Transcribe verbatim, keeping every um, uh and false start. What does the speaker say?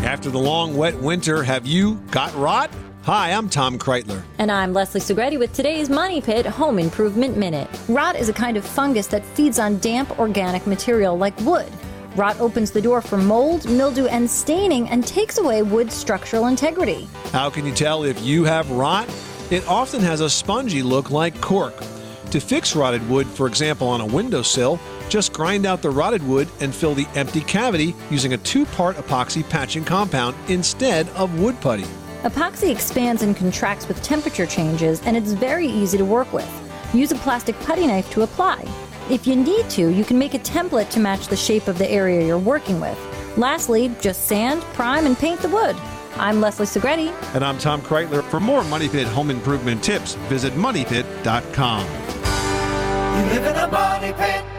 After the long, wet winter, have you got rot? Hi, I'm Tom Kreitler. And I'm Leslie Segretti with today's Money Pit Home Improvement Minute. Rot is a kind of fungus that feeds on damp organic material like wood. Rot opens the door for mold, mildew, and staining and takes away wood's structural integrity. How can you tell if you have rot? It often has a spongy look like cork. To fix rotted wood, for example on a windowsill, just grind out the rotted wood and fill the empty cavity using a two-part epoxy patching compound instead of wood putty. Epoxy expands and contracts with temperature changes, and it's very easy to work with. Use a plastic putty knife to apply. If you need to, you can make a template to match the shape of the area you're working with. Lastly, just sand, prime, and paint the wood. I'm Leslie Segretti. And I'm Tom Kreitler. For more Money Pit home improvement tips, visit money pit dot com. You live in a money pit.